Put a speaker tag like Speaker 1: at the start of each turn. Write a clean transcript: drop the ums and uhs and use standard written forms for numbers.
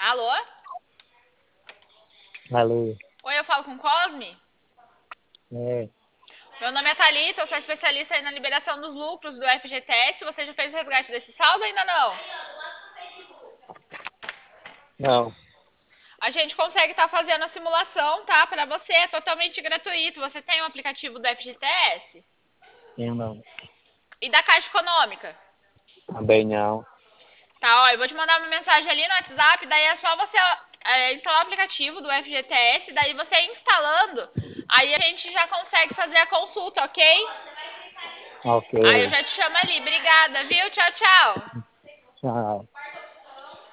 Speaker 1: Alô?
Speaker 2: Alô,
Speaker 1: Oi, eu falo com o Cosme?
Speaker 2: é,
Speaker 1: Meu nome é Thalita, eu sou especialista aí na liberação dos lucros do FGTS. Você já fez o resgate desse saldo ou ainda não?
Speaker 2: não,
Speaker 1: A gente consegue estar fazendo a simulação, tá? Para você, é totalmente gratuito. Você tem o aplicativo do FGTS?
Speaker 2: eu não,
Speaker 1: E da Caixa Econômica?
Speaker 2: também não.
Speaker 1: Tá, ó, eu vou te mandar uma mensagem ali no WhatsApp, daí é só você instalar o aplicativo do FGTS, daí você instalando, aí a gente já consegue fazer a consulta, ok?
Speaker 2: Ok,
Speaker 1: Aí eu já te chamo ali. Obrigada, viu? Tchau, tchau.
Speaker 2: tchau.